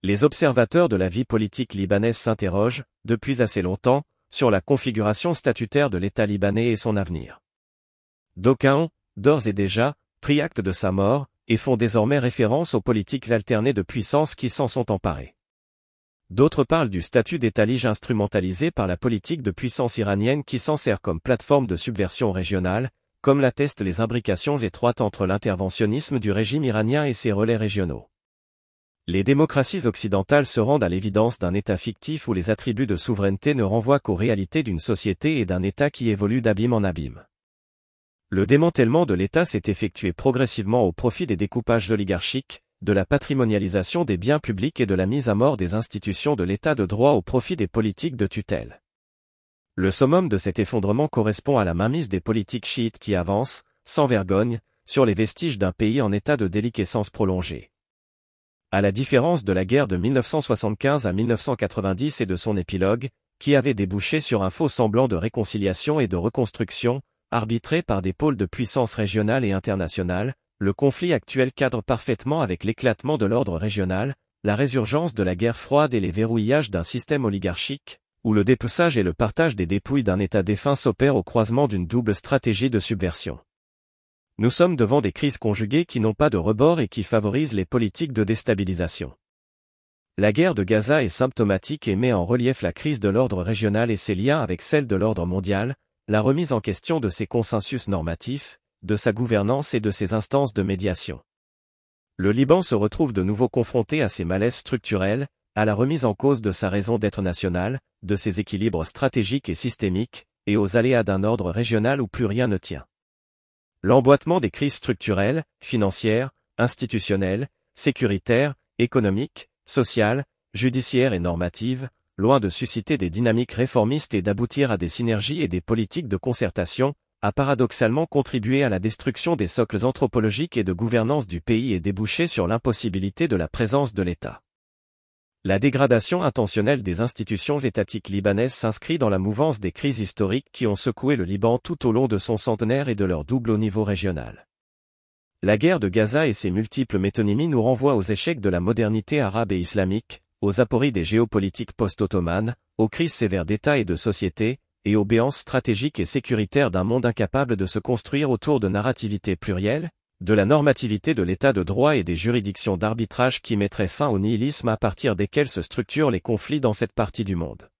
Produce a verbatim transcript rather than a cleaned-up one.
Les observateurs de la vie politique libanaise s'interrogent, depuis assez longtemps, sur la configuration statutaire de l'État libanais et son avenir. D'aucuns ont, d'ores et déjà, pris acte de sa mort, et font désormais référence aux politiques alternées de puissance qui s'en sont emparées. D'autres parlent du statut d'État lige instrumentalisé par la politique de puissance iranienne qui s'en sert comme plateforme de subversion régionale, comme l'attestent les imbrications étroites entre l'interventionnisme du régime iranien et ses relais régionaux. Les démocraties occidentales se rendent à l'évidence d'un État fictif où les attributs de souveraineté ne renvoient qu'aux réalités d'une société et d'un État qui évolue d'abîme en abîme. Le démantèlement de l'État s'est effectué progressivement au profit des découpages oligarchiques, de la patrimonialisation des biens publics et de la mise à mort des institutions de l'État de droit au profit des politiques de tutelle. Le summum de cet effondrement correspond à la mainmise des politiques chiites qui avancent, sans vergogne, sur les vestiges d'un pays en état de déliquescence prolongée. À la différence de la guerre de mille neuf cent soixante-quinze à mille neuf cent quatre-vingt-dix et de son épilogue, qui avait débouché sur un faux semblant de réconciliation et de reconstruction, arbitré par des pôles de puissance régionale et internationale, le conflit actuel cadre parfaitement avec l'éclatement de l'ordre régional, la résurgence de la guerre froide et les verrouillages d'un système oligarchique, où le dépeçage et le partage des dépouilles d'un État défunt s'opèrent au croisement d'une double stratégie de subversion. Nous sommes devant des crises conjuguées qui n'ont pas de rebord et qui favorisent les politiques de déstabilisation. La guerre de Gaza est symptomatique et met en relief la crise de l'ordre régional et ses liens avec celle de l'ordre mondial, la remise en question de ses consensus normatifs, de sa gouvernance et de ses instances de médiation. Le Liban se retrouve de nouveau confronté à ses malaises structurels, à la remise en cause de sa raison d'être nationale, de ses équilibres stratégiques et systémiques, et aux aléas d'un ordre régional où plus rien ne tient. L'emboîtement des crises structurelles, financières, institutionnelles, sécuritaires, économiques, sociales, judiciaires et normatives, loin de susciter des dynamiques réformistes et d'aboutir à des synergies et des politiques de concertation, a paradoxalement contribué à la destruction des socles anthropologiques et de gouvernance du pays et débouché sur l'impossibilité de la présence de l'État. La dégradation intentionnelle des institutions étatiques libanaises s'inscrit dans la mouvance des crises historiques qui ont secoué le Liban tout au long de son centenaire et de leur double au niveau régional. La guerre de Gaza et ses multiples métonymies nous renvoient aux échecs de la modernité arabe et islamique, aux apories des géopolitiques post-ottomanes, aux crises sévères d'État et de société, et aux béances stratégiques et sécuritaires d'un monde incapable de se construire autour de narrativités plurielles, de la normativité de l'état de droit et des juridictions d'arbitrage qui mettraient fin au nihilisme à partir desquels se structurent les conflits dans cette partie du monde.